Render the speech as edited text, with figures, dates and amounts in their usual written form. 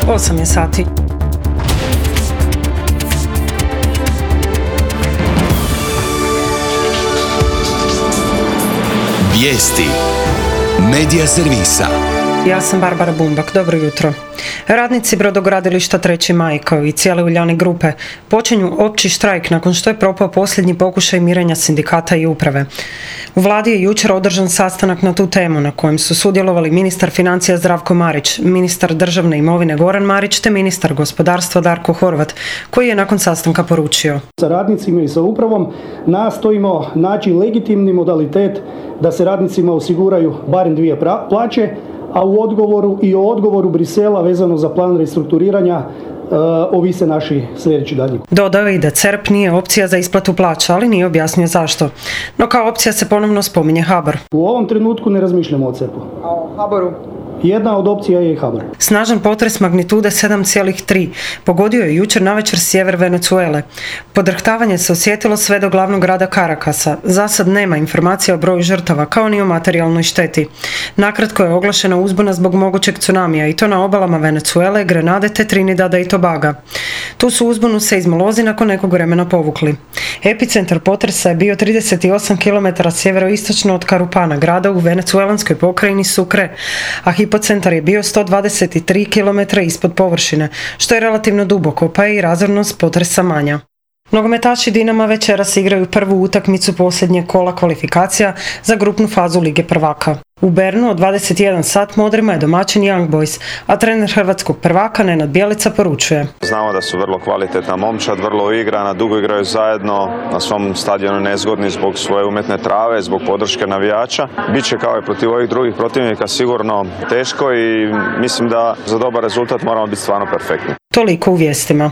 8 je sati. Vijesti Medija servisa. Ja sam Barbara Bumbak, dobro jutro. Radnici brodogradilišta 3. Maj kao i cijele Uljanik grupe počinju opći štrajk nakon što je propao posljednji pokušaj mirenja sindikata i uprave. U vladi je jučer održan sastanak na tu temu na kojem su sudjelovali ministar financija Zdravko Marić, ministar državne imovine Goran Marić te ministar gospodarstva Darko Horvat, koji je nakon sastanka poručio: Sa radnicima i sa upravom nastojimo naći legitimni modalitet da se radnicima osiguraju barem 2 plaće, a u odgovoru Brisela vezano za plan restrukturiranja ovise naši sljedeći dalje. Dodao je i da CERP nije opcija za isplatu plaća, ali nije objasnio zašto. No kao opcija se ponovno spominje HBOR. U ovom trenutku ne razmišljamo o CERP-u. A o HBOR-u? Jedna od opcija je i HBOR. Snažan potres magnitude 7,3 pogodio je jučer navečer sjever Venezuele. Podrhtavanje se osjetilo sve do glavnog grada Caracasa. Za sad nema informacija o broju žrtava, kao ni o materijalnoj šteti. Nakratko je oglašena uzbuna zbog mogućeg tsunamija i to na obalama Venezuele, Grenade te Trinidada i Tobaga. Tu su uzbunu seizmolozi nakon nekog vremena povukli. Epicentar potresa je bio 38 km sjeveroistočno od Carupana, grada u venecuelanskoj pokrajini Sucre, a hipocentar je bio 123 km ispod površine, što je relativno duboko, pa je i razornost potresa manja. Nogometaši Dinama večeras igraju prvu utakmicu posljednjeg kola kvalifikacija za grupnu fazu Lige prvaka. U Bernu od 21 sat Modrima je domaćin Young Boys, a trener hrvatskog prvaka Nenad Bjelica poručuje: Znamo da su vrlo kvalitetna momčad, vrlo igrana, dugo igraju zajedno, na svom stadionu nezgodni zbog svoje umjetne trave, zbog podrške navijača. Biće kao i protiv ovih drugih protivnika sigurno teško i mislim da za dobar rezultat moramo biti stvarno perfektni. Toliko u vijestima.